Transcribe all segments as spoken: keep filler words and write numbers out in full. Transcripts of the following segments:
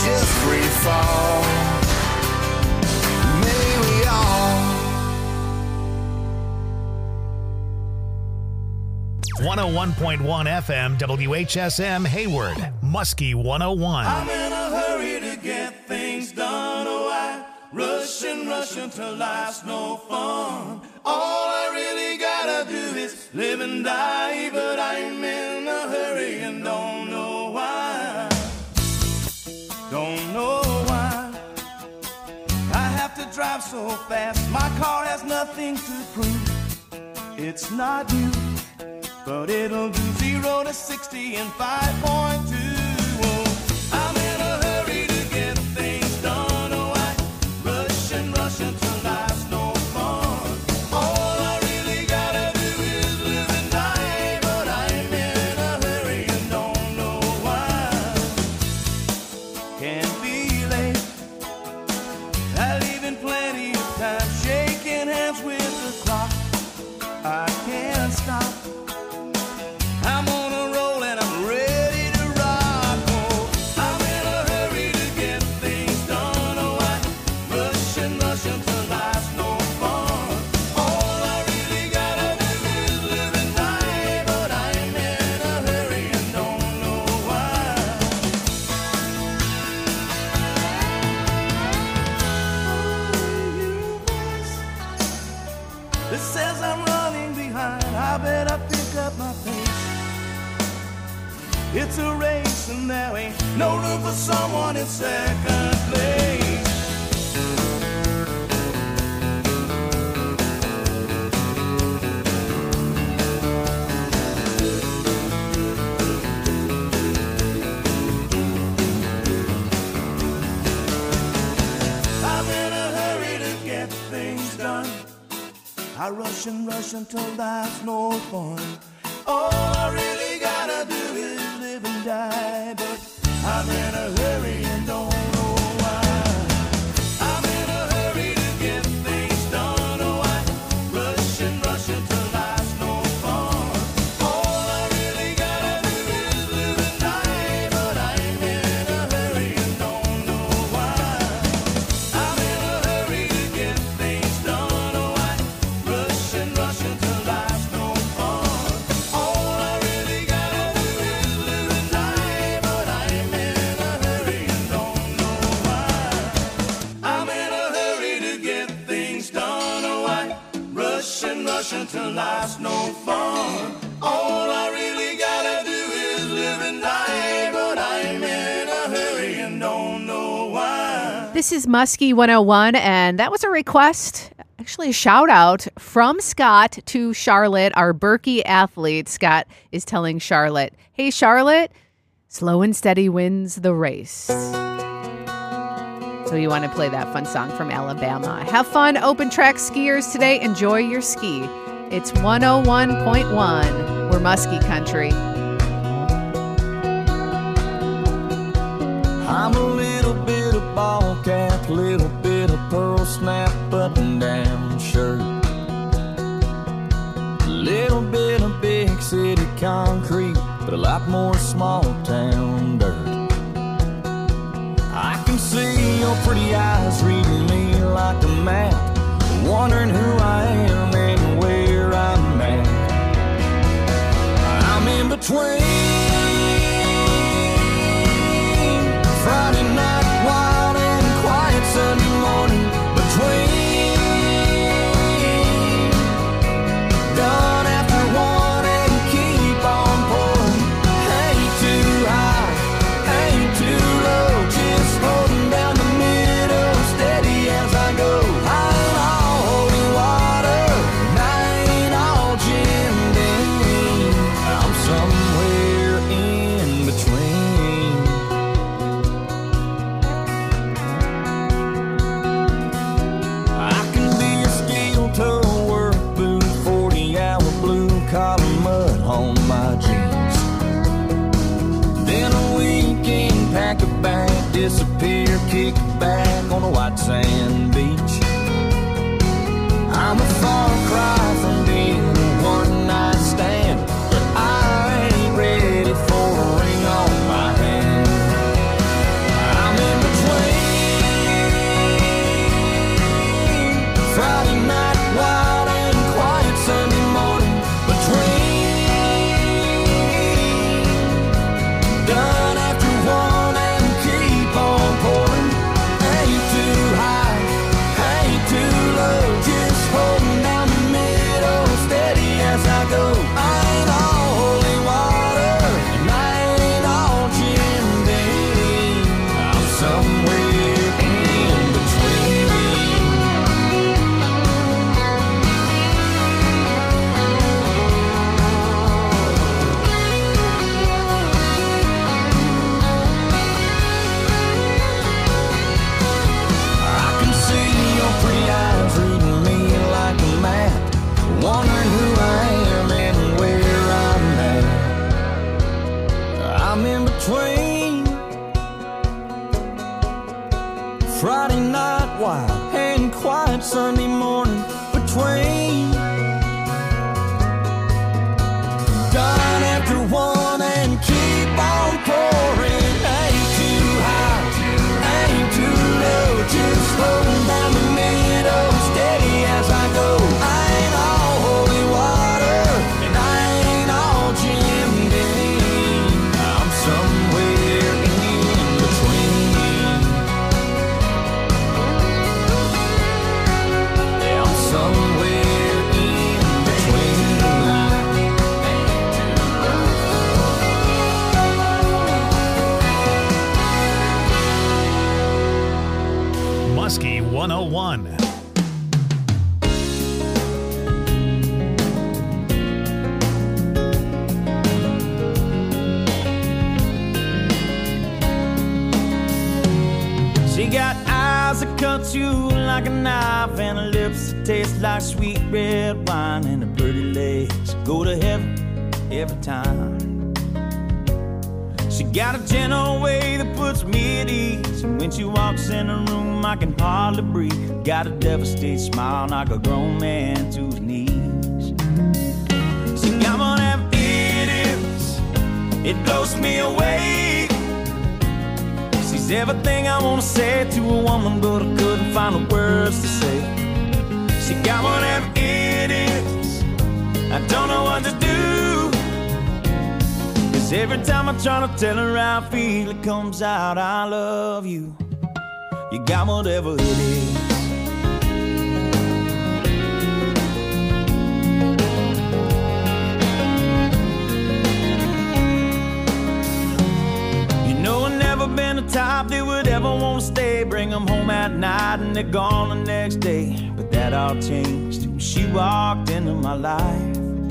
just free fall. May we all. one oh one point one F M, W H S M, Hayward, Muskie one oh one. I'm in a hurry to get things done. Oh, I rush and rush until life's no fun. All I really gotta do is live and die, but I'm in a hurry and don't know why. Don't know why I have to drive so fast. My car has nothing to prove. It's not you, but it'll do zero to sixty in five point two. Oh, I'm in a hurry to get things done. Oh, I rush and rush until life's no fun. All I really gotta do is live and die, but I'm in a hurry and don't know why. Can't be late. I leave in plenty of time, shaking hands with the clock. I can't stop. I'm on a roll and I'm ready to rock. Oh, I'm in a hurry to get things done. Oh, I rush and rush until life's no fun. All I really gotta do is live and die, but I'm in a hurry and don't know why. This says I'm running behind. I better pick up my pace. It's a race and there ain't no room for someone in second place. I'm in a hurry to get things done. I rush and rush until life's no fun. All I really gotta do is live and die, but I'm in a hurry and don't know why. I'm in a hurry to get things done. Oh, I rush and rush until life's no fun. All I really gotta do is live and die, but I'm in a hurry and don't know why. I'm in a hurry to get things done. Oh, I rush and rush until life's no fun. All I really gotta do is live and die, but I'm in a hurry and don't know why. I'm in a hurry to get things done. Oh, I rush and rush until life's no fun. All I really gotta do is live and die, but I'm in a hurry and don't know why. This is Muskie one oh one, and that was a request, actually a shout out from Scott to Charlotte, our Berkey athlete. Scott is telling Charlotte, hey, Charlotte, slow and steady wins the race. So you want to play that fun song from Alabama. Have fun, open track skiers today. Enjoy your ski. It's one oh one point one. We're Muskie Country. I'm a little bit of ball cap, little bit of pearl snap button down shirt, little bit of big city concrete, but a lot more small town dirt. I can see your pretty eyes reading me like a map, wondering who I am and where I'm at. I'm in between Friday night wild and quiet Sunday morning, between done after one and keep on pouring. Ain't too high, ain't too low, just holding down the middle, steady as I go. I'm all holy water, and I ain't all Jim Beam. I'm somewhere in between. I can be a steel toe work boot, forty hour blue collar mud on my jeans. Then a weekend pack a bag, disappear, kick back on a white sand beach. I'm a far cry from being a one night stand, but I ain't ready for a ring on my hand. I'm in I'm in between Friday night wild and quiet Sunday morning. Between done after one and keep on pouring. Ain't too high, ain't too low, just floating down the middle, steady as I go. I ain't all holy water, and I ain't all Jim Beam. I'm somewhere in between. Yeah, I'm somewhere in between. Muskie one oh one. She got eyes that cut you like a knife, and her lips that taste like sweet red wine, and her pretty legs go to heaven every time. She got a gentle way that puts me at ease, and when she walks in the room I can hardly breathe. Got a devastated smile like a grown man to his knees. She got one of them idiots, it blows me away. She's everything I wanna say to a woman, but I couldn't find the words to say. She got one of them idiots, I don't know what to do. Cause every time I try to tell her how I feel, it comes out, I love you. You got whatever it is. You know I've never been the type that would ever want to stay. Bring them home at night and they're gone the next day. But that all changed when she walked into my life.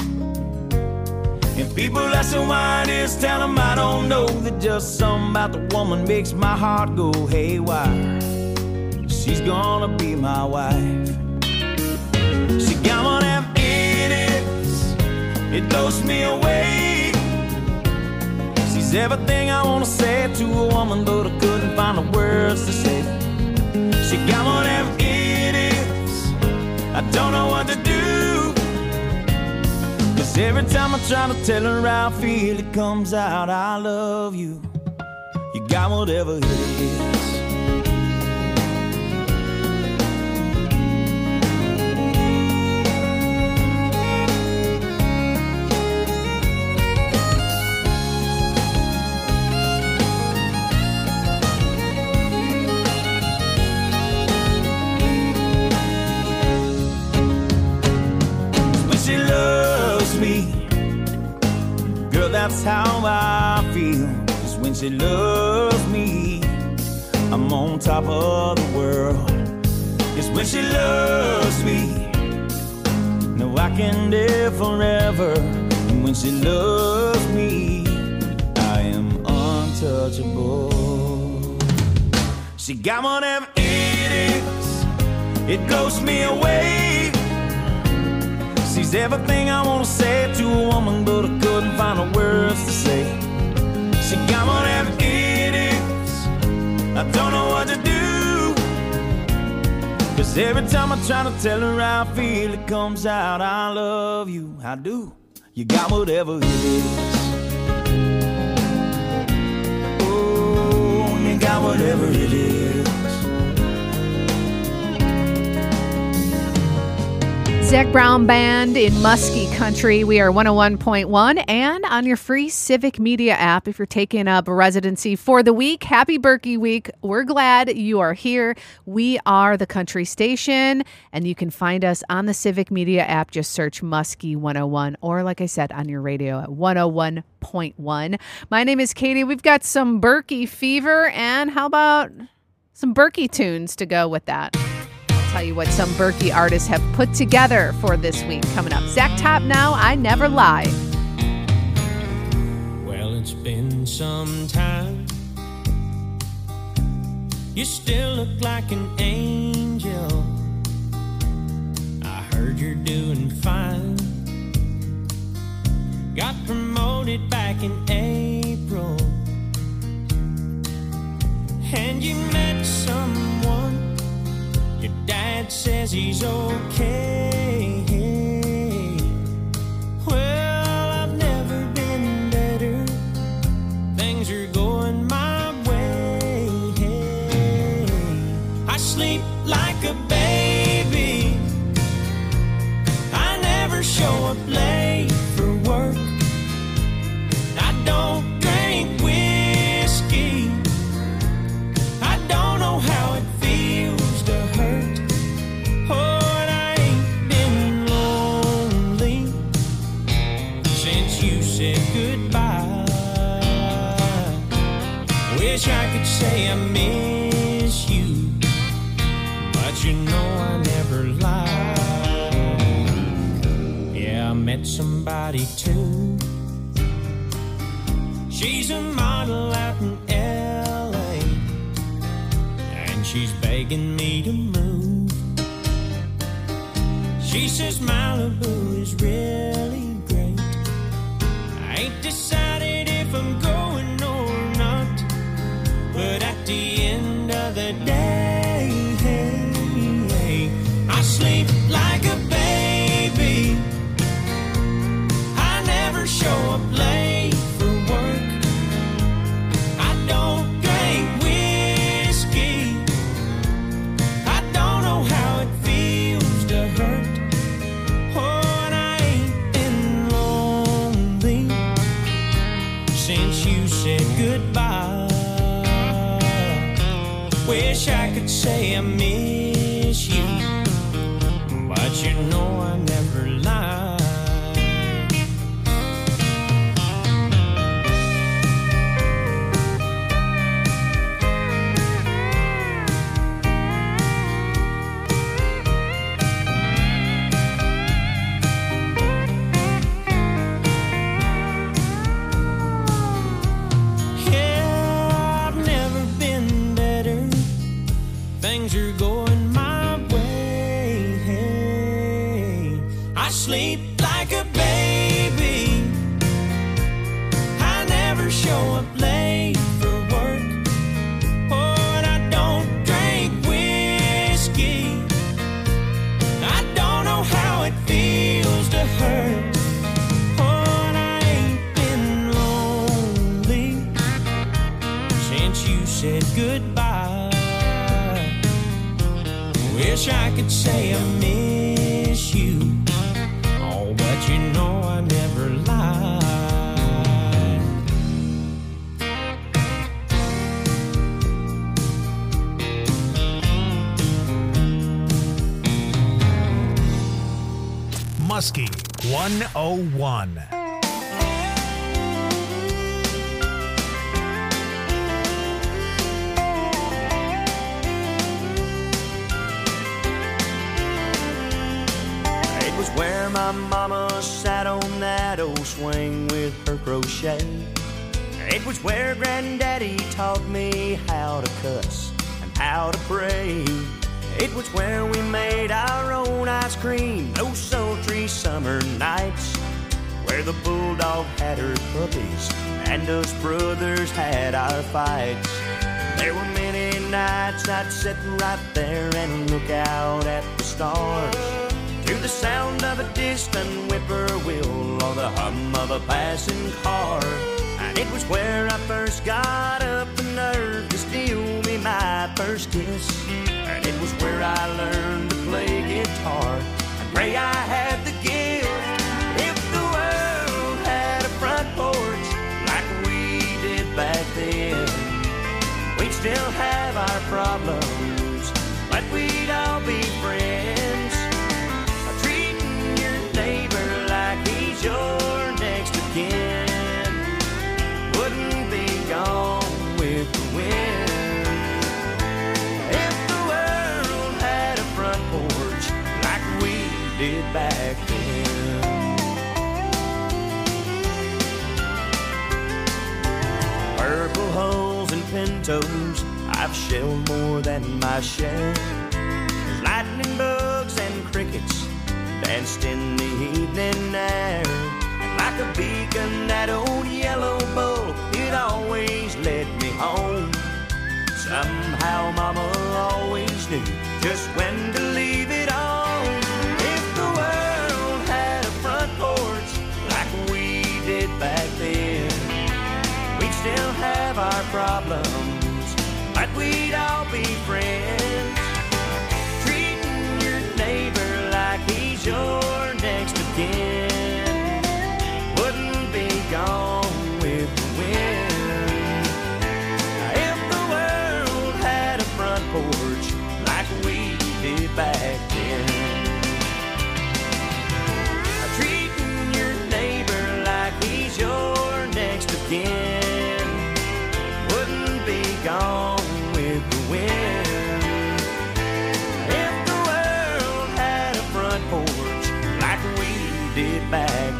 And people asking why it is, tell them I don't know. That just something about the woman makes my heart go haywire. She's gonna be my wife. She got one of them idiots, it blows me away. She's everything I wanna say to a woman, but I couldn't find the words to say. She got one of them idiots, I don't know what to do. Cause every time I try to tell her how I feel, it comes out, I love you. You got whatever it is. That's how I feel. Cause when she loves me, I'm on top of the world. Cause when she loves me, no, I can live forever. And when she loves me, I am untouchable. She got one of them idiots, it blows me away. She's everything I wanna say to a woman, but I couldn't find the words to say. She got one of them idiots, I don't know what to do. Cause every time I try to tell her how I feel, it comes out, I love you, I do. You got whatever it is. Oh, you got whatever it is. Zac Brown Band in Muskie Country. We are one oh one point one and on your free Civic Media app if you're taking up a residency for the week. Happy Berkey Week. We're glad you are here. We are the country station, and you can find us on the Civic Media app. Just search Muskie one oh one, or like I said, on your radio at one oh one point one. My name is Katie. We've got some Berkey fever, and how about some Berkey tunes to go with that? Tell you what some Berkey artists have put together for this week coming up. Zach Top now, I Never Lie. Well, it's been some time. You still look like an angel. I heard you're doing fine. Got promoted back in April. and you met someone. Your dad says he's okay. Well, I've never been better. Things are going my way. I sleep like a baby. I never show up late for work. I don't drink whiskey. I don't know how it feels to hurt. Oh, and I ain't been lonely since you said goodbye. Wish I could say I miss you, but you know I never lied. Yeah, I met somebody too. She's a model out in L A, and she's begging me to move. She says Malibu is really great. I ain't decided if I'm going or not, but at the end of the day, I sleep like a baby. I never show up late for work. I don't drink whiskey. I don't know how it feels to hurt. Oh, and I ain't been lonely since you said goodbye. Wish I could say I miss you, but you know I never lied. Yeah, I've never been better. Things are going my way. I sleep like a baby. I never show up late for work. Oh, and I don't drink whiskey. I don't know how it feels to hurt. Oh, and I ain't been lonely since you said goodbye. Wish I could say I miss you, oh, but you know I never lied. Muskie one oh one. Where my mama sat on that old swing with her crochet. It was where Granddaddy taught me how to cuss and how to pray. It was where we made our own ice cream those sultry summer nights, where the bulldog had her puppies and us brothers had our fights. There were many nights I'd sit right there and look out at the stars, to the sound of a distant whippoorwill or the hum of a passing car. And it was where I first got up the nerve to steal me my first kiss. And it was where I learned to play guitar and pray I had the gift. If the world had a front porch like we did back then, we'd still have our problems, but we'd all be friends. Your next of kin wouldn't be gone with the wind. If the world had a front porch like we did back then. Purple hulls and pintos, I've shelled more than my share. Lightning bugs and crickets danced in the evening air, and like a beacon that old yellow bull, it always led me home. Somehow always knew just when to leave it on. If the world had a front porch like we did back then, we'd still have our problems, but we'd all be friends. Treating your neighbor like he's your next of kin wouldn't be gone with the wind. If the world had a front porch like we did back then, treating your neighbor like he's your next of kin wouldn't be gone with the wind. If the world had a front porch like we did back then.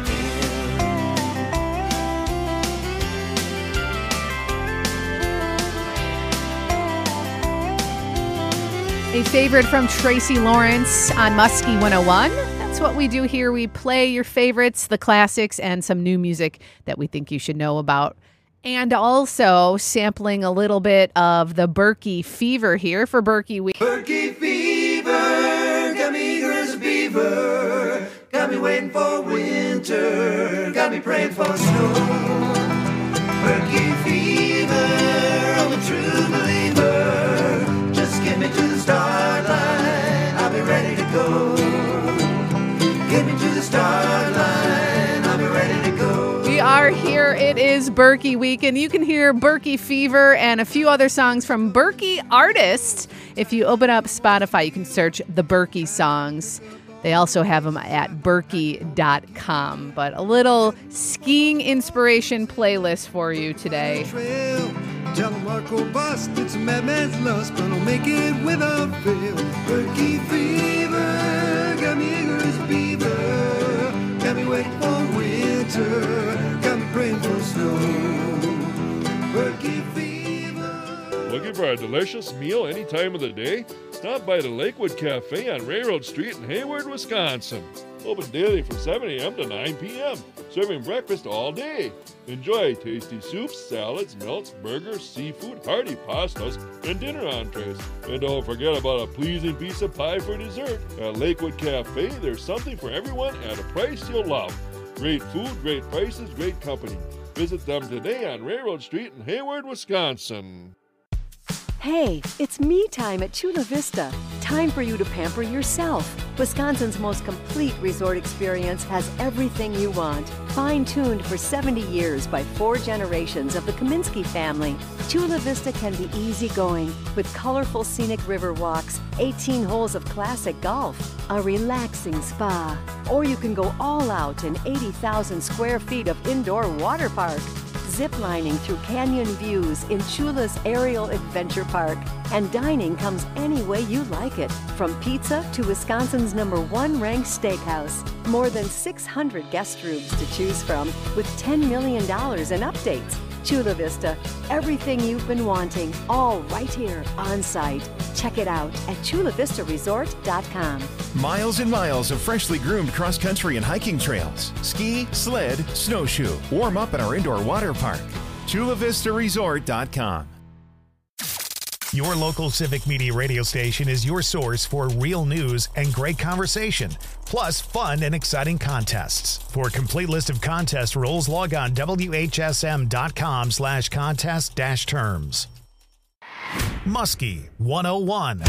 A favorite from Tracy Lawrence on Muskie one oh one. That's what we do here. We play your favorites, the classics, and some new music that we think you should know about. And also sampling a little bit of the Berkey Fever here for Berkey Week. Berkey fever, got me eager as a beaver, got me waiting for winter, got me praying for snow. Berkey fever, I'm a true believer, just get me to the start line, I'll be ready to go. Get me to the start line, I'll be ready to go. We are here. It is Berkey Week, and you can hear Berkey Fever and a few other songs from Berkey artists. If you open up Spotify, you can search the Berkey songs. They also have them at berkey dot com. But a little skiing inspiration playlist for you today. Trail. Tell them Marco bust, it's a madman's lust, but I'll make it without fail. Berkey fever, got me eager as a beaver, got me waiting for winter, got me praying for snow. Berkey fever. Looking for a delicious meal any time of the day? Stop by the Lakewood Cafe on Railroad Street in Hayward, Wisconsin. Open daily from seven a.m. to nine p.m., serving breakfast all day. Enjoy tasty soups, salads, melts, burgers, seafood, hearty pastas, and dinner entrees. And don't forget about a pleasing piece of pie for dessert. At Lakewood Cafe, there's something for everyone at a price you'll love. Great food, great prices, great company. Visit them today on Railroad Street in Hayward, Wisconsin. Hey, it's me time at Chula Vista. Time for you to pamper yourself. Wisconsin's most complete resort experience has everything you want. Fine-tuned for seventy years by four generations of the Kaminsky family, Chula Vista can be easygoing with colorful scenic river walks, eighteen holes of classic golf, a relaxing spa, or you can go all out in eighty thousand square feet of indoor water park. Ziplining through canyon views in Chula's Aerial Adventure Park. And dining comes any way you like it, from pizza to Wisconsin's number one ranked steakhouse. More than six hundred guest rooms to choose from with ten million dollars in updates. Chula Vista, everything you've been wanting, all right here on site. Check it out at chula vista resort dot com. Miles and miles of freshly groomed cross-country and hiking trails. Ski, sled, snowshoe. Warm up at our indoor water park. chula vista resort dot com. Your local Civic Media radio station is your source for real news and great conversation, plus fun and exciting contests. For a complete list of contest rules, log on W H S M dot com slash contest dash terms. Muskie one oh one.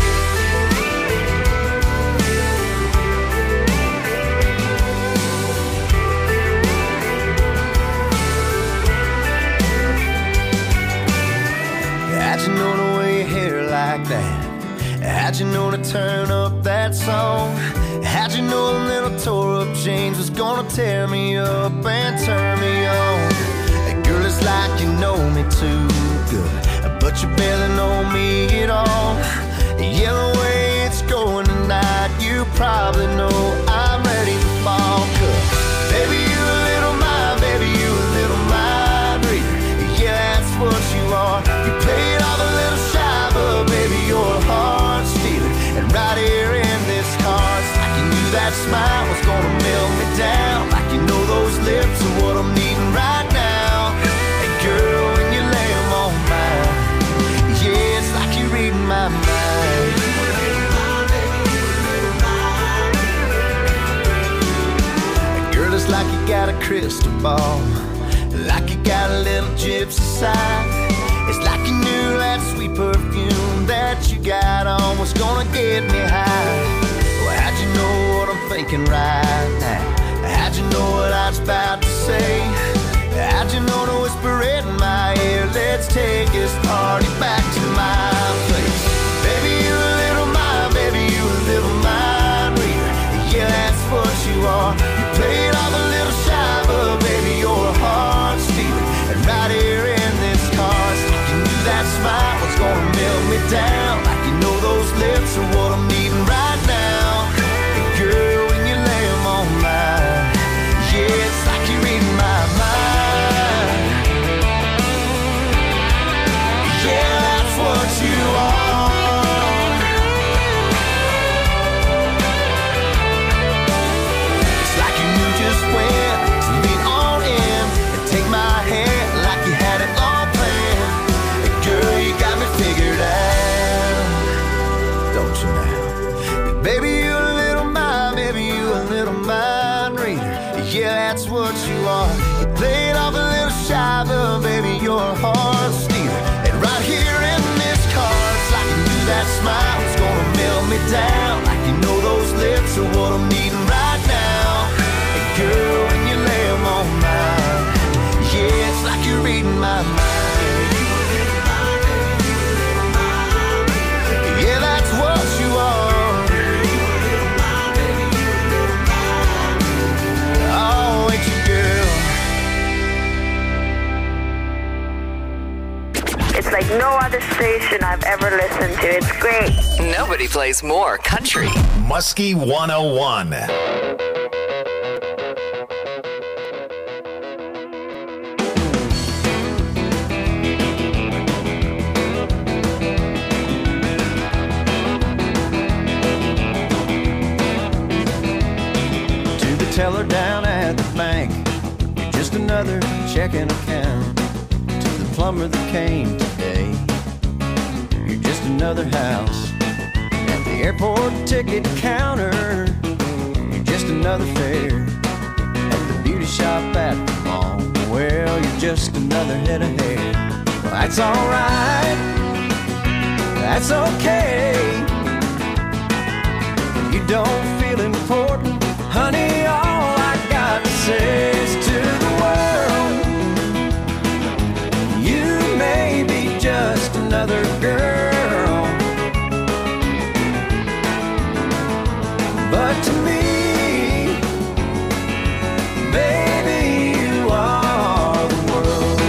How'd you know to wear your hair like that? How'd you know to turn up that song? How'd you know a little tore up jeans was gonna tear me up and turn me on? Hey, girl, it's like you know me too good, but you barely know me at all. Yeah, the way it's going tonight, you probably know I'm ready to fall. 'Cause baby, you a little mind, baby, you a little mind reader. Yeah, that's what you are. You play it off a little shy, but baby, you're a heart stealer. And right here in this heart, I can do that smile was gonna melt me down. Like you know those lips are what I'm needing right now. And girl, when you lay them on mine, crystal ball. Like you got a little gypsy side. It's like you knew that sweet perfume that you got on was gonna get me high. Well, how'd you know what I'm thinking right now? How'd you know what I was about to say? How'd you know to whisper it in my ear? Let's take this party back to my place. Baby, you a little mind, baby, you a little mind reader. Yeah, that's what you are. You played off a little shy, but baby, you're a heart stealer. And right here in this car, it's like you knew that smile was gonna melt me down. Like you know those lips are what I'm needing right now. And girl, when you lay them on mine, yeah, it's like you're reading my mind. Yeah, that's what you are. It's like you knew just when to lean on in and take my hand like you had it all planned. And girl, you got me figured out, don't you now? Baby, you a little mind, baby, you a little mind reader. Yeah, that's what you are. You played off a little shy, but baby, you're a heart stealer. And right here in this car, it's like you knew that smile was gonna melt me down. Like you know those lips are what I'm needing right now. And girl, when you lay them on mine, yeah, it's like you're reading my mind. Yeah, that's what you are. Oh, ain't you, girl? It's like no other station I've ever listened to. It's great. Nobody plays more country. Muskie one oh one. To the teller down at the bank, you're just another checking account. To the plumber that came today, you're just another house. At the airport ticket counter, you're just another fare. At the beauty shop at the mall, well, you're just another head of hair. Well, that's alright, that's okay. When you don't feel important, honey, all I got to say is to the world, you may be just another girl, but to me, baby, you are the world.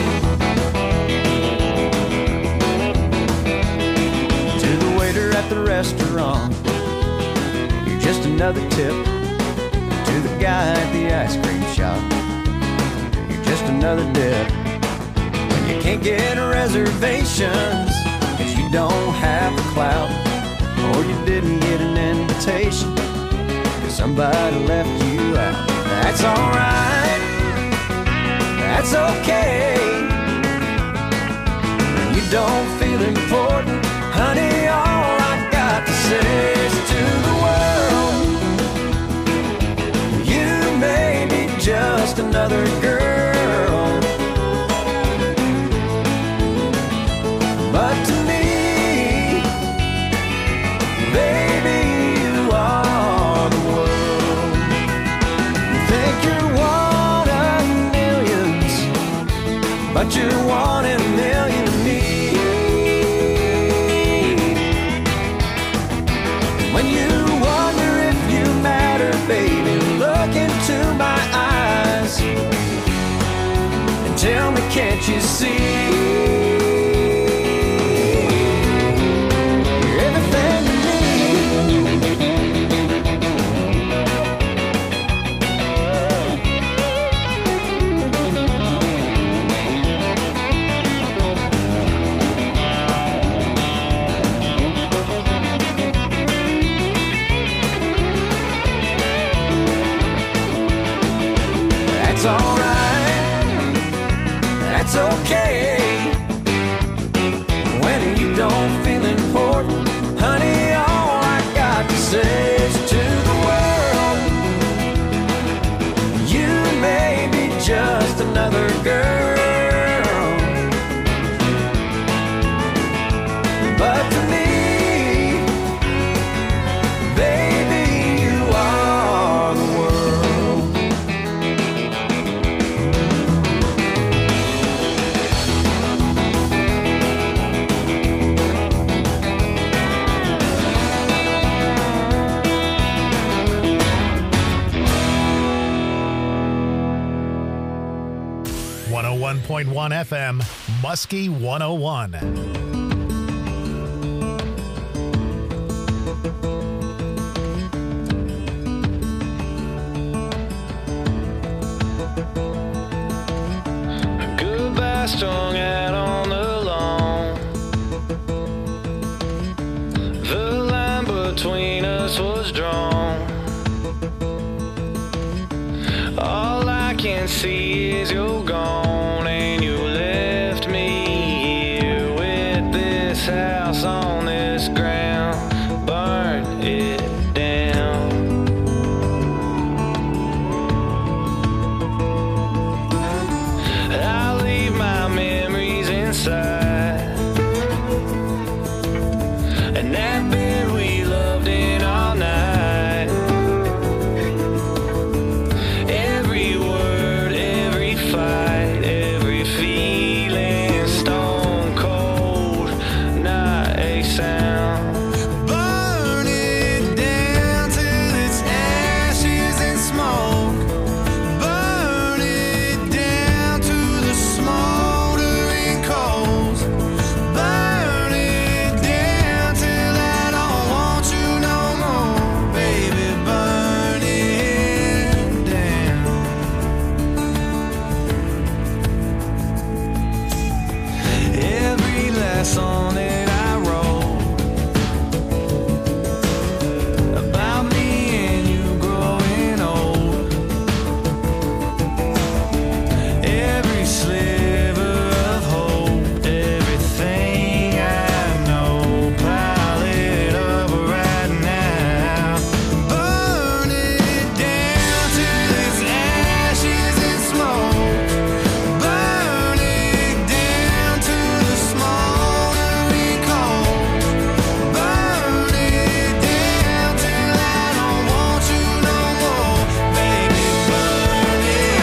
To the waiter at the restaurant, you're just another tip. To the guy at the ice cream shop, you're just another dip. When you can't get reservations, cause you don't have the clout, or you didn't get an invitation, cause somebody left you out. That's alright, that's okay. When you don't feel important, honey, all I got to say is to the world, you may be just another girl, but to me, baby, you are the world. You think you're one of millions, but you're one in a million to me. When you wonder if you matter, baby, look into my eyes and tell me, can't you see? You're everything to That's alright, that's okay. point one F M, Muskie one oh one. Goodbye strung out on the lawn. The line between us was drawn. All I can see is you're gone, and you left me here with this house on this ground. Burn it down. I leave my memories inside, and that bed we loved in all night. Every word, every fight, every feeling, stone cold, not a sound. Burn it down till it's ashes and smoke. Burn it down to the smoldering coals. Burn it down till I don't want you no more, baby. Burn it down. Every last song that I wrote about me and you growing old. Every sliver of hope, everything I know, pile it up right now. Burn it down till it's ashes and smoke. Burn it down to the smoldering coals. Burn it down till I don't want you no more, baby. Burn it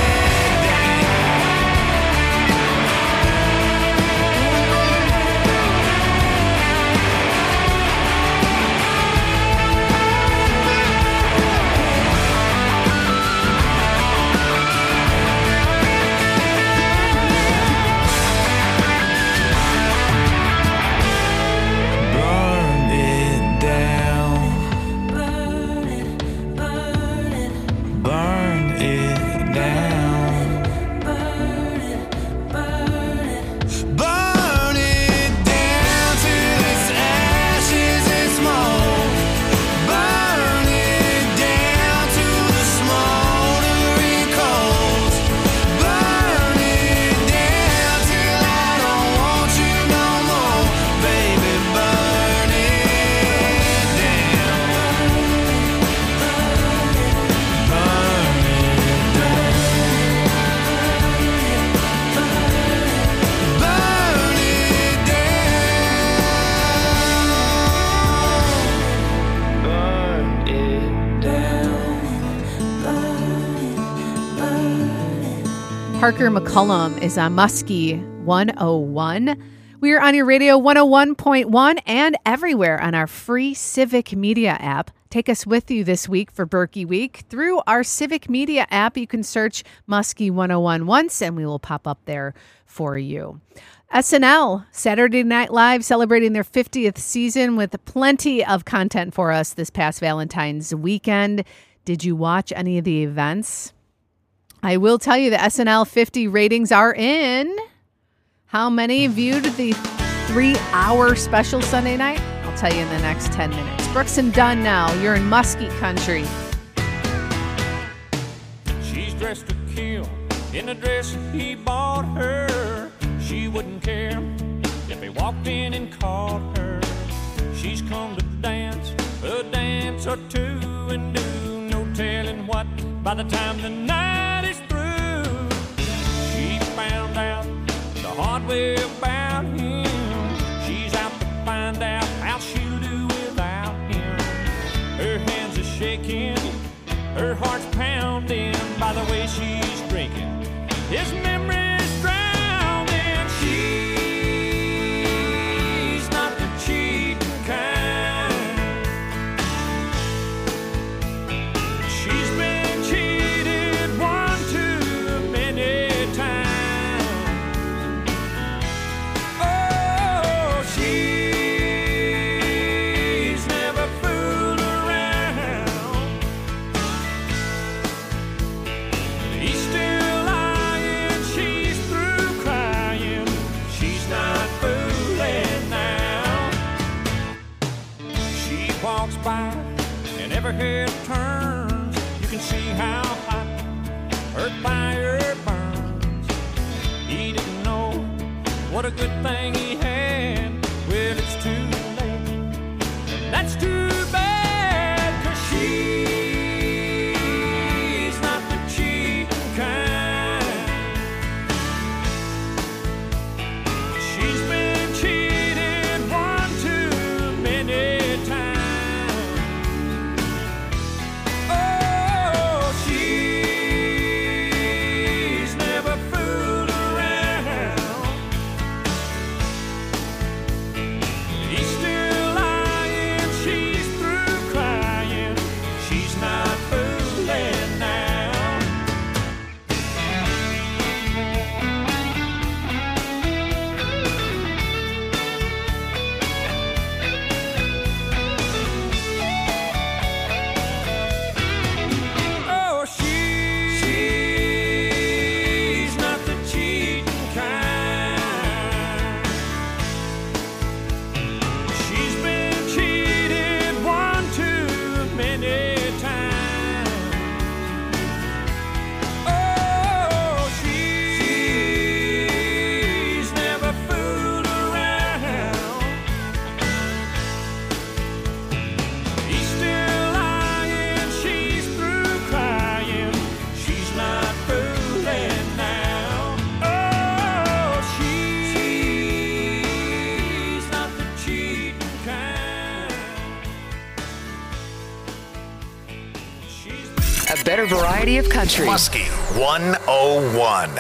Burn it down. Burn it, burn it. Burn it down. Burn it, burn it. Burn it down till it's ashes and smoke. Burn it down to the smoldering coals. Burn it down till I don't want you no more, baby. Burn it down. Burn it down. Burn it down. Burn it down. Parker McCullum is on Muskie one oh one. We are on your radio one oh one point one and everywhere on our free Civic Media app. Take us with you this week for Berkey Week. Through our Civic Media app, you can search Muskie one oh one once and we will pop up there for you. S N L, Saturday Night Live, celebrating their fiftieth season with plenty of content for us this past Valentine's weekend. Did you watch any of the events? I will tell you the S N L fifty ratings are in. How many viewed the three-hour special Sunday night? I'll tell you in the next ten minutes. Brooks and Dunn now. You're in Muskie Country. She's dressed to kill in a dress he bought her. She wouldn't care if he walked in and caught her. She's come to dance a dance or two and do no telling what by the time the night is through. She found out the hard way about him. She's out to find out how she'll do without him. Her hands are shaking, her heart's pounding by the way she's drinking. His memory's drowning. She's not the cheating kind. She's been cheated one too many times. walks by, and every head turns. You can see how hot her fire burns. He didn't know what a good thing he had. Well, it's too late, and that's too bad, 'cause she's not the cheating kind. She's been cheated one too many times. Oh, she's never fooled around. He's still lying, she's through crying. She's not fooling now. Oh, she's not the cheating kind. She's been cheated one too many times. Oh, she's never fooled around. He's still lying, she's through crying. She's not fooling now. Oh, she's not the cheating kind. She's A better variety of country. Muskie one oh one.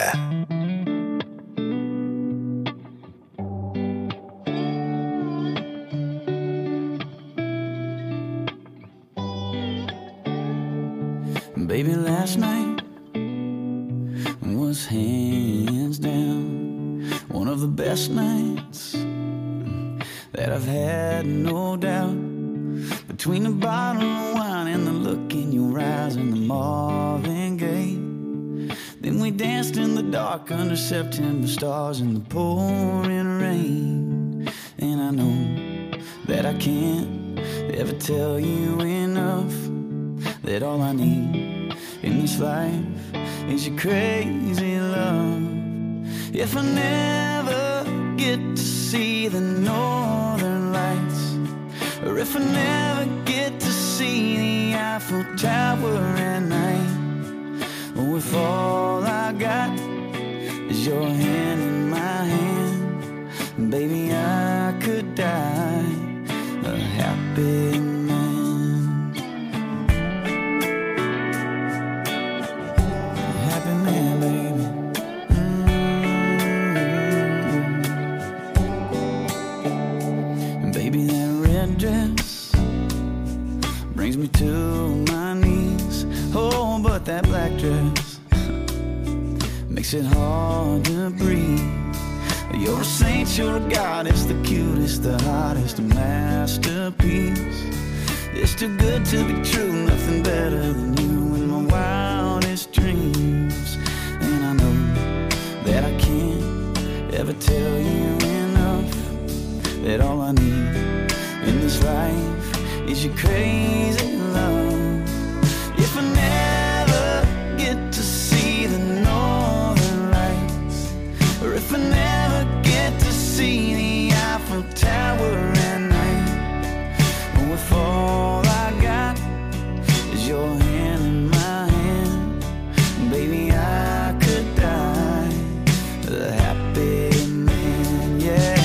Baby, last night was hands down one of the best nights that I've had, no doubt. Between the bottle of wine and the look in your eyes and the Marvin Gaye, then we danced in the dark under September stars in the pouring rain. And I know that I can't ever tell you enough that all I need in this life is your crazy love. If I never get to see the northern lights, or if I never get to see the Eiffel Tower at night, or if all I got is your hand in my hand, baby, I could die a happy man. Happy man, baby. Mm-hmm. Baby, that red dress brings me to my knees. Oh, but that black dress makes it hard to breathe. You're a saint, you're a goddess, the cutest, the hottest, a masterpiece. It's too good to be true, nothing better than you in my wildest dreams. And I know that I can't ever tell you enough that all I need in this life is your crazy love. If I never get to see the northern lights, or if I never get to see the Eiffel Tower at night, or if all I got is your hand in my hand, baby, I could die a happy man, yeah.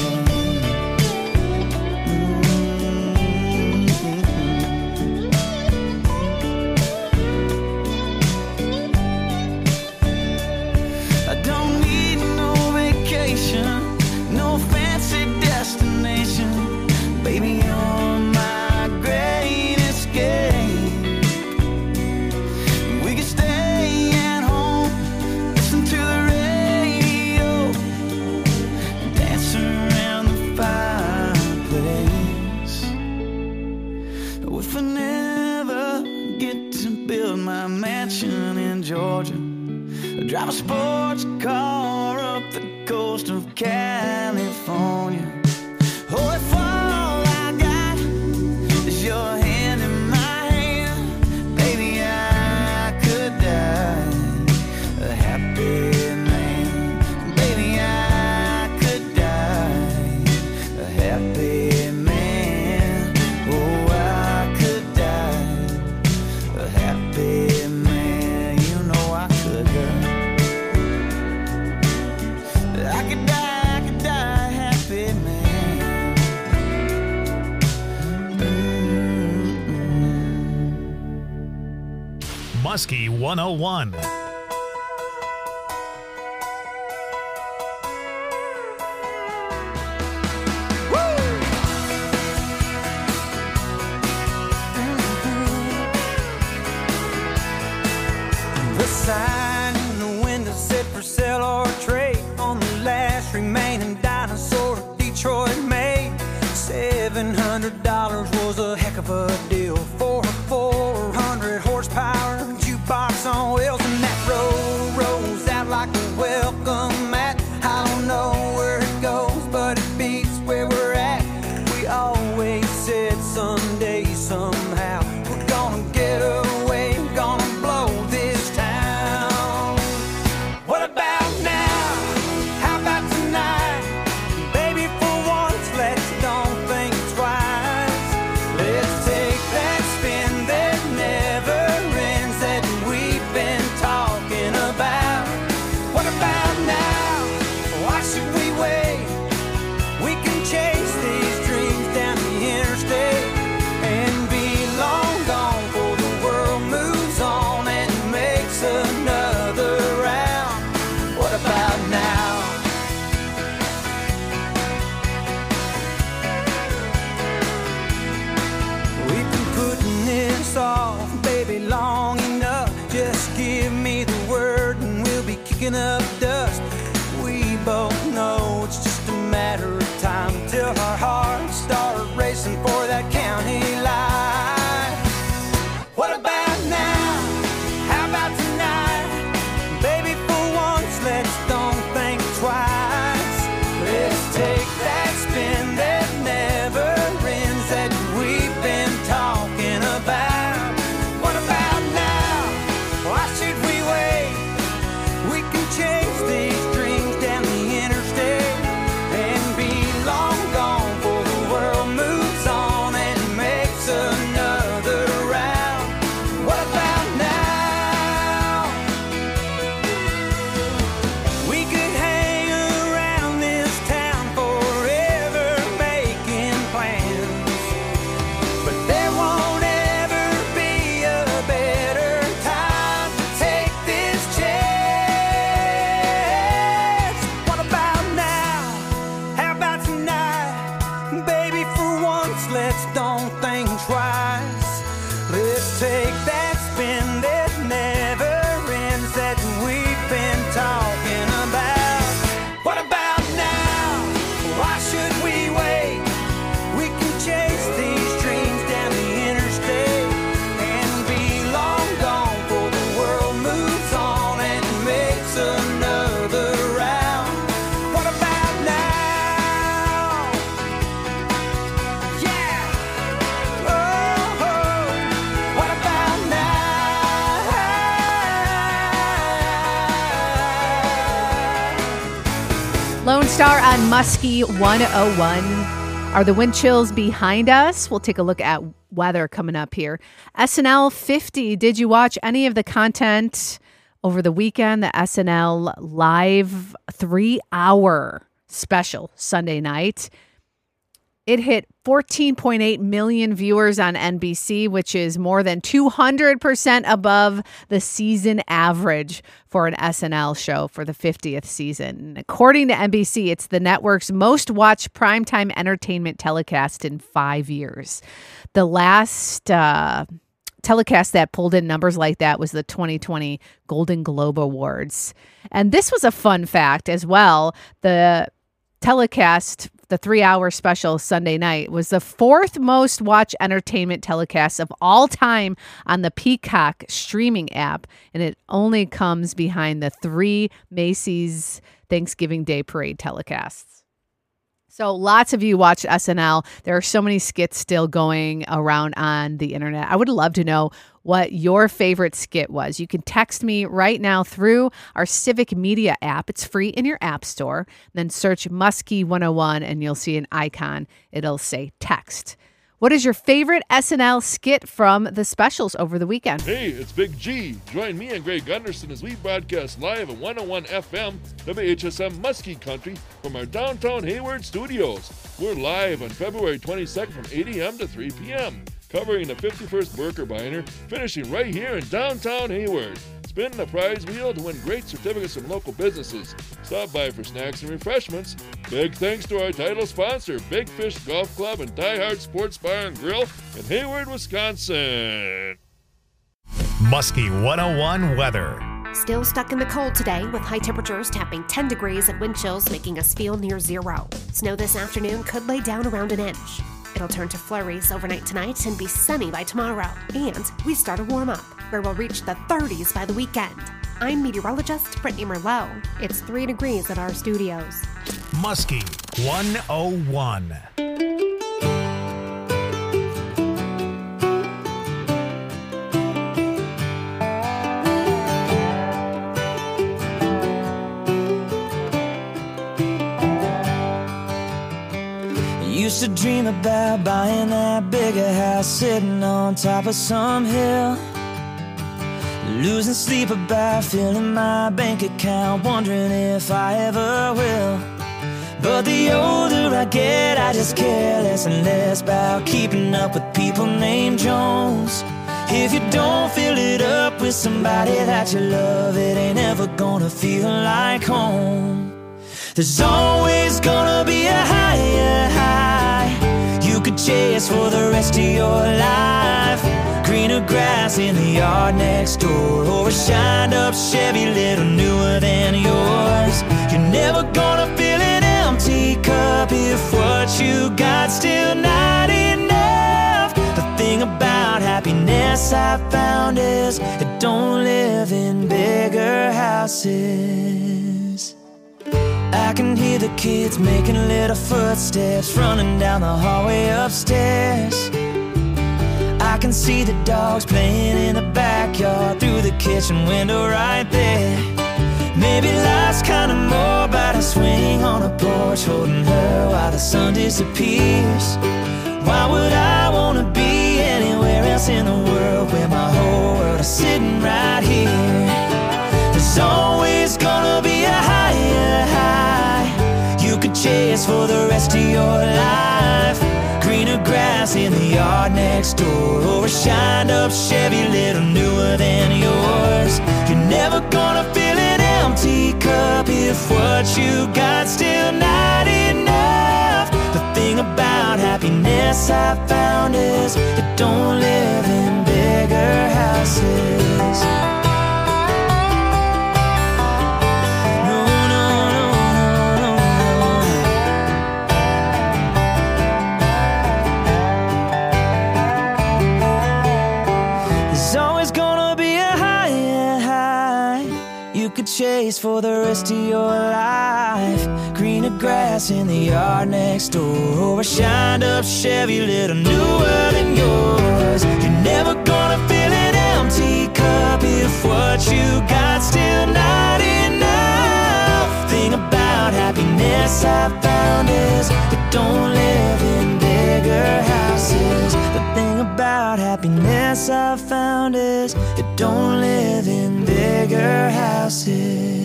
I don't need no vacation, no fancy destination. Baby, you're my great escape. We could stay at home, listen to the radio, dance around the fireplace. If I never get to build my mansion in Georgia, drive a sports car up the coast of California. Oh, if all I got is your Muskie one oh one. The sign in the window said for sale or trade on the last remaining dinosaur Detroit made. Seven hundred dollars was a heck of a deal for a four hundred horsepower jukebox on wheels, and that road rolls out like a welcome mat. I don't know where it goes, but it beats where we're at. We always said someday, somehow, we're gonna get away, we're gonna blow this town. What about now? How about tonight? Baby, for once, let's don't think twice. Let's take that spin that never ends that we've been talking about. What about now? Why should we wait? We can chase these dreams down the interstate and be long gone before the world moves on and makes another round. What about now? We've been putting this off, baby, long enough. Just give me the word and we'll be kicking up dust. We both know it's just a matter of time till our hearts start racing for that county line. What about now? How about tonight? Baby, for once, let's don't think twice. Let's take that spin that never ends that we've been talking about. What about now? Why should we wait? We can chase these dreams down the interstate and be long gone before the world moves on and makes another round. What about now? We could hang around this town forever making plans, but there won't ever be a better time to take this chance. What about now? How about tonight? Baby, for once, let's don't think twice. Let's take that spin that never ends that we've been talking about. What about now? Why should we wait? We can chase these dreams down the interstate and be long gone before the world moves on and makes another round. What about now? Yeah. Oh, oh. What about now? Lone Star on Muskie one oh one. Are the wind chills behind us? We'll take a look at weather coming up here. S N L fifty. Did you watch any of the content over the weekend? The S N L live three-hour special Sunday night. It hit fourteen point eight million viewers on N B C, which is more than two hundred percent above the season average for an S N L show for the fiftieth season. According to N B C, it's the network's most watched primetime entertainment telecast in five years. The last uh, telecast that pulled in numbers like that was the twenty twenty Golden Globe Awards. And this was a fun fact as well. The telecast, the three-hour special Sunday night, was the fourth most watched entertainment telecast of all time on the Peacock streaming app, and it only comes behind the three Macy's Thanksgiving Day Parade telecasts. So lots of you watch S N L. There are so many skits still going around on the internet. I would love to know what your favorite skit was. You can text me right now through our Civic Media app. It's free in your app store. Then search Muskie one oh one and you'll see an icon. It'll say text. What is your favorite S N L skit from the specials over the weekend? Hey, it's Big G. Join me and Greg Gunderson as we broadcast live at one oh one F M, W H S M Muskie Country from our downtown Hayward studios. We're live on February twenty-second from eight a.m. to three p.m. covering the fifty-first Birkebeiner, finishing right here in downtown Hayward. Spin the prize wheel to win great certificates from local businesses. Stop by for snacks and refreshments. Big thanks to our title sponsor, Big Fish Golf Club and Die Hard Sports Bar and Grill in Hayward, Wisconsin. Muskie one oh one weather. Still stuck in the cold today with high temperatures tapping ten degrees and wind chills making us feel near zero. Snow this afternoon could lay down around an inch. It'll turn to flurries overnight tonight and be sunny by tomorrow. And we start a warm up where we'll reach the thirties by the weekend. I'm meteorologist Brittany Merlot. It's three degrees at our studios. Muskie one oh one. Used to dream about buying that bigger house sitting on top of some hill. Losing sleep about filling my bank account, wondering if I ever will. But the older I get, I just care less and less about keeping up with people named Jones. If you don't fill it up with somebody that you love, it ain't ever gonna feel like home. There's always gonna be a higher high you could chase for the rest of your life. Greener grass in the yard next door, or a shined up Chevy little newer than yours. You're never gonna fill an empty cup if what you got still not enough. The thing about happiness I found is it don't live in bigger houses. I can hear the kids making little footsteps running down the hallway upstairs. I can see the dogs playing in the backyard through the kitchen window right there. Maybe life's kinda more about a swing on a porch holding her while the sun disappears. Why would I wanna be anywhere else in the world where my whole world is sitting right here? There's always gonna be a higher high you could chase for the rest of your life. Greener grass in the yard next door, or a shined up Chevy little newer than yours. You're never gonna fill an empty cup if what you got still not enough. The thing about happiness I found is it don't live in bigger houses. Chase for the rest of your life. Greener grass in the yard next door, or a shined up Chevy little newer than yours. You're never gonna fill an empty cup if what you got still not enough. Thing about happiness I found is it don't live in bigger houses. The thing about happiness I found is it don't live in bigger houses.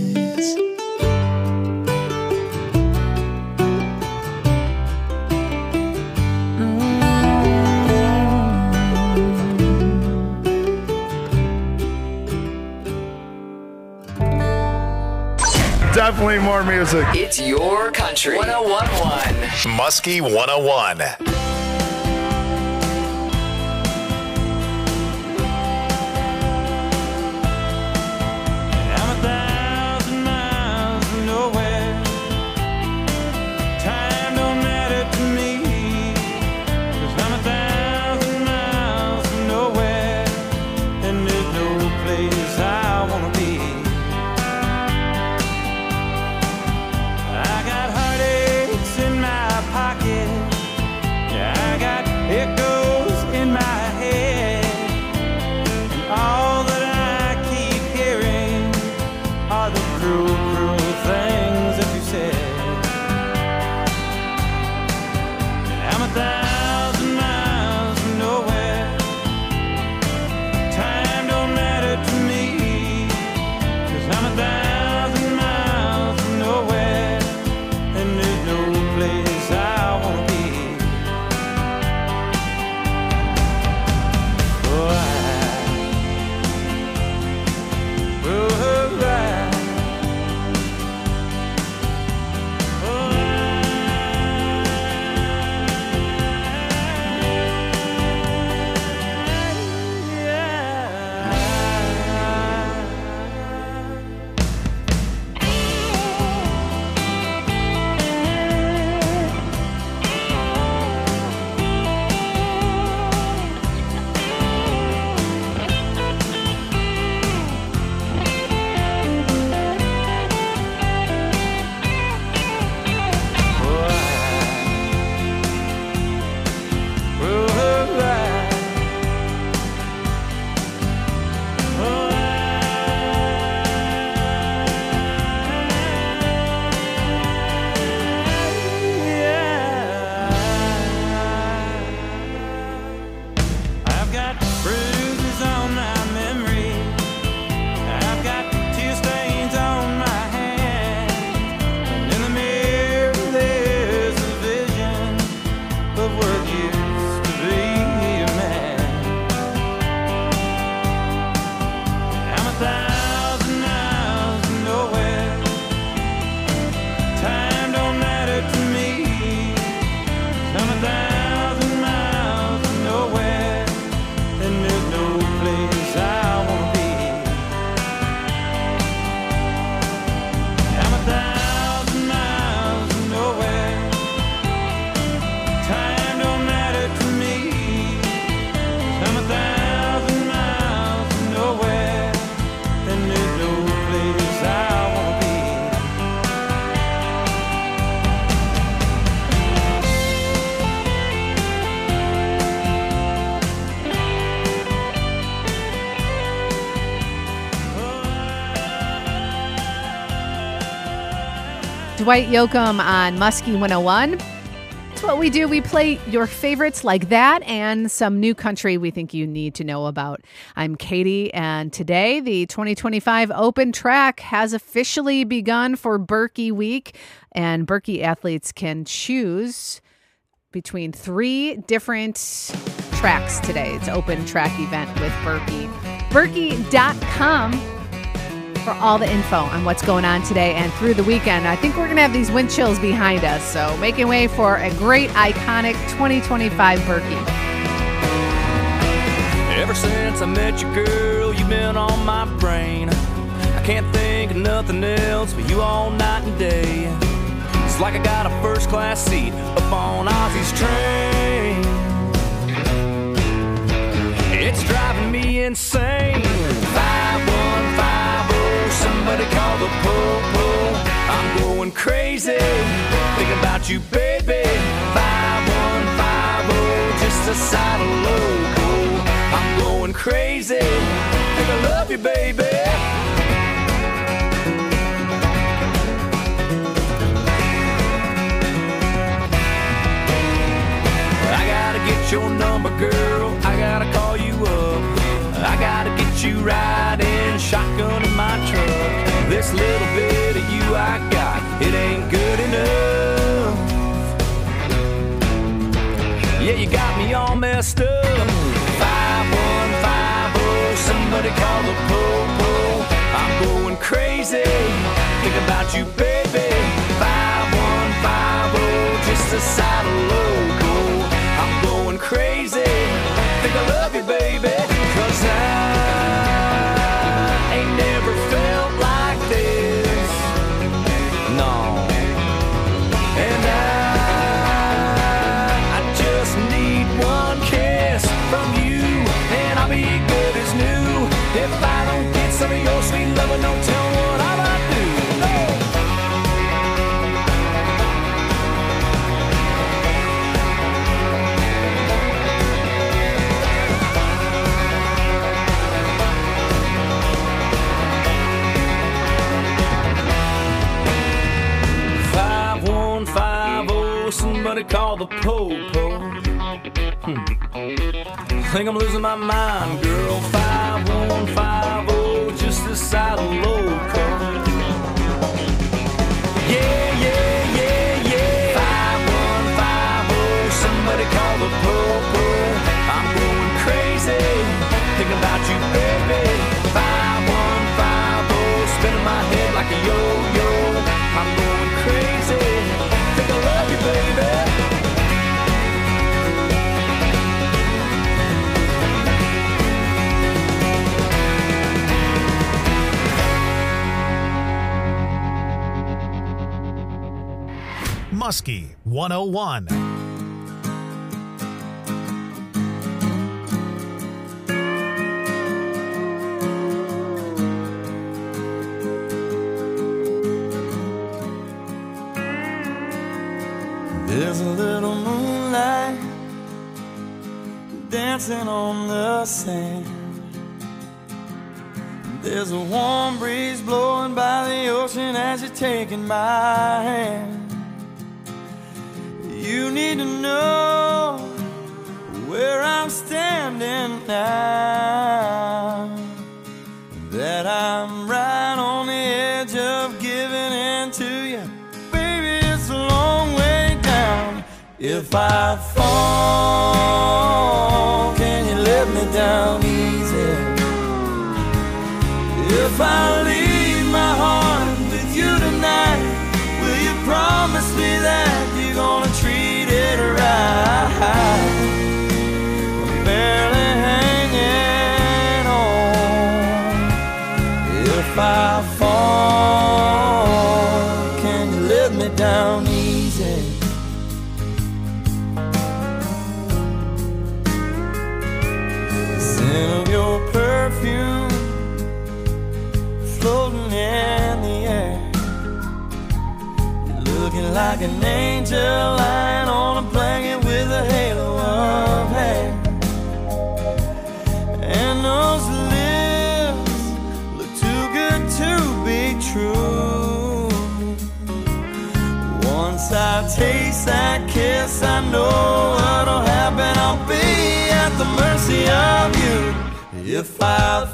Definitely more music. It's your country. one oh one point one. Muskie one oh one. Dwight Yoakam on Muskie one oh one. It's what we do. We play your favorites like that and some new country we think you need to know about. I'm Katie, and today the twenty twenty-five Open Track has officially begun for Berkey Week, and Berkey athletes can choose between three different tracks today. It's Open Track event with Berkey. Berkey dot com for all the info on what's going on today and through the weekend. I think we're going to have these wind chills behind us, so making way for a great, iconic twenty twenty-five Berkey. Ever since I met you, girl, you've been on my brain. I can't think of nothing else but you all night and day. It's like I got a first-class seat up on Ozzy's train. It's driving me insane. five one five oh, somebody call the po-po. I'm going crazy, thinking about you, baby. five one five oh, just a side of loco. I'm going crazy, think I love you, baby. I gotta get your number, girl, I gotta call you up. I gotta get you riding shotgun in my truck. This little bit of you I got, it ain't good enough. Yeah, you got me all messed up. five one five oh, somebody call the po-po. I'm going crazy, think about you, baby. five one five oh, just a side of loco. I'm going crazy, think I love you, baby. Cause I ain't never felt like this, no. And I, I just need one kiss from you, and I'll be good as new. If I don't get some of your sweet loving, don't tell me what I might do. No. Somebody call the po-po. Hmm. Think I'm losing my mind, girl. five one five oh, just a side of loco. Yeah, yeah, yeah, yeah. five one five oh, somebody call the po-po. I'm going crazy, thinking about you, baby. five one five oh, spinning my head like a yo-yo. I'm going crazy, think I love you, baby. Muskie one oh one. There's a little moonlight dancing on the sand. There's a warm breeze blowing by the ocean as you're taking my hand. You need to know where I'm standing now, that I'm right on the edge of giving in to you. Baby, it's a long way down. If I fall, can you let me down easy? If I leave my heart with you tonight, will you promise me that you're gonna treat it right? I'm barely hanging on. If I fall, can you let me down easy? The scent of your perfume floating in the air, looking like an angel lying on a blanket with a halo of hair. And those lips look too good to be true. If I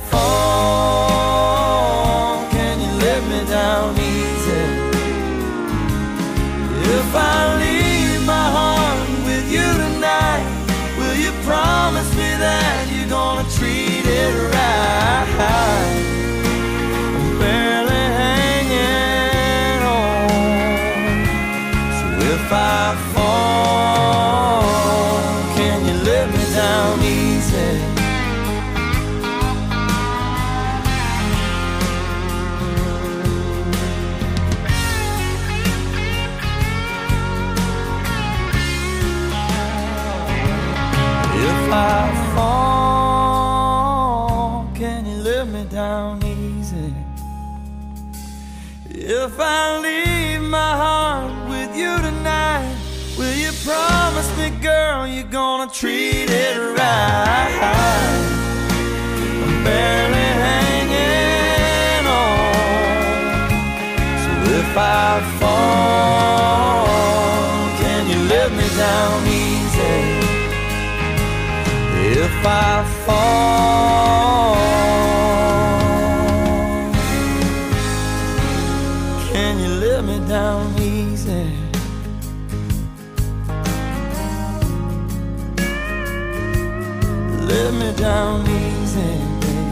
fall, can you let me down easy? If I leave my heart with you tonight, will you promise me that you're gonna treat it right? I'm barely hanging on. So if I fall, can you let me down easy? If I fall, can you let me down easy? If I leave my heart with you tonight, will you promise me, girl, you're gonna treat it right? I'm barely hanging on. So if I fall, can you let me down easy? If I fall, can you let me down easy? Let me down easy, babe.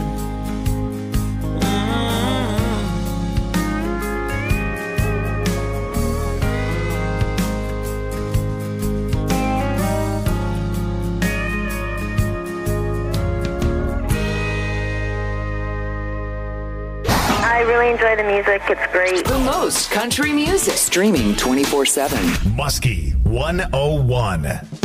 I really enjoy the music. It's great. The most country music. Streaming twenty-four seven. Muskie one oh one.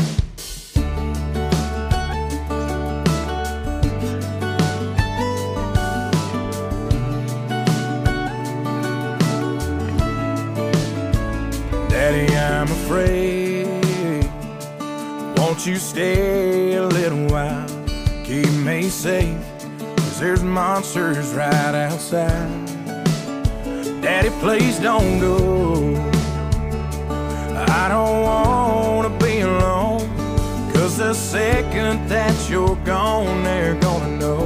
Daddy, I'm afraid. Won't you stay a little while? Keep me safe, 'cause there's monsters right outside. Daddy, please don't go. I don't wanna be alone, 'cause the second that you're gone, they're gonna know.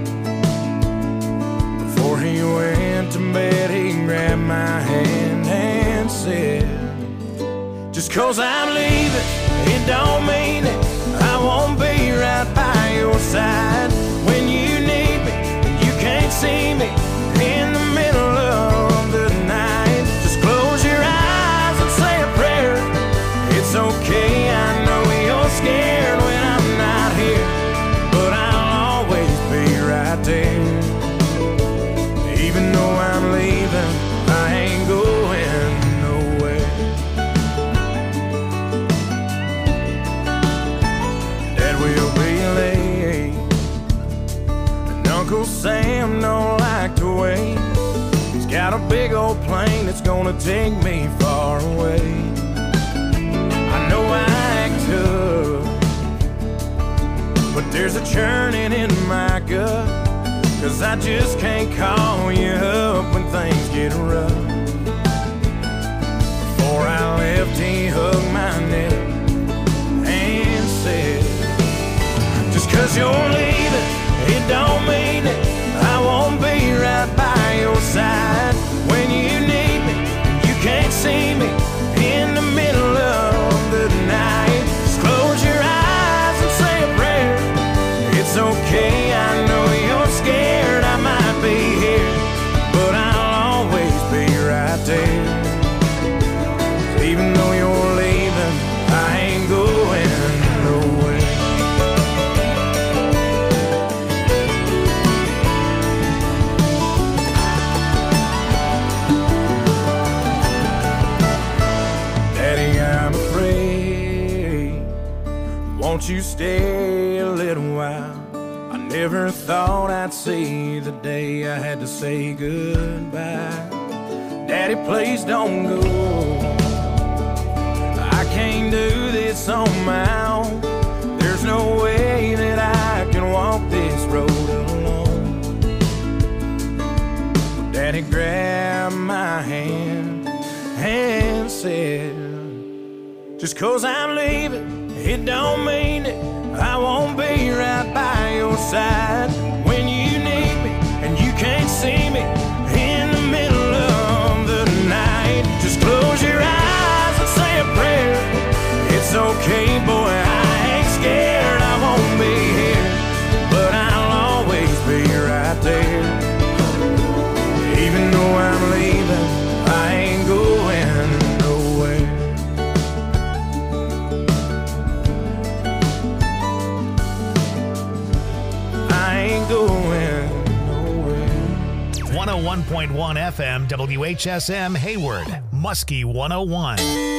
Before he went to bed, he grabbed my hand and said, just 'cause I'm leaving, it don't mean that I won't be right by your side. When you need me, you can't see me in the middle of the night. Just close your eyes and say a prayer. It's okay, I know you're scared when I'm not here, but I'll always be right there. Even though I'm leaving, I ain't going nowhere. Dad will be late, and Uncle Sam don't like to wait. He's got a big old plane that's gonna take me far away. I know I act tough, but there's a churning in my gut, 'cause I just can't call you up when things get rough. Before I left, he hugged my neck and said, just 'cause you're leaving, it don't mean that I won't be right by your side. When you need me, you can't see me in the middle of the night. Just close your eyes and say a prayer. It's okay, I know you're scared, I might be here, but I'll always be right there. Even though you're leaving, I ain't going nowhere. Daddy, I'm afraid. Won't you stay a little while? I never thought I'd see the day I had to say goodbye. Daddy, please don't go. I can't do this on my own. There's no way that I can walk this road alone. Daddy grabbed my hand and said, just 'cause I'm leaving, it don't mean that I won't be right by your side. it's okay, boy, I ain't scared, I won't be here, but I'll always be right there. Even though I'm leaving, I ain't going nowhere. I ain't going one oh one point one F M, W H S M Hayward, Muskie one oh one.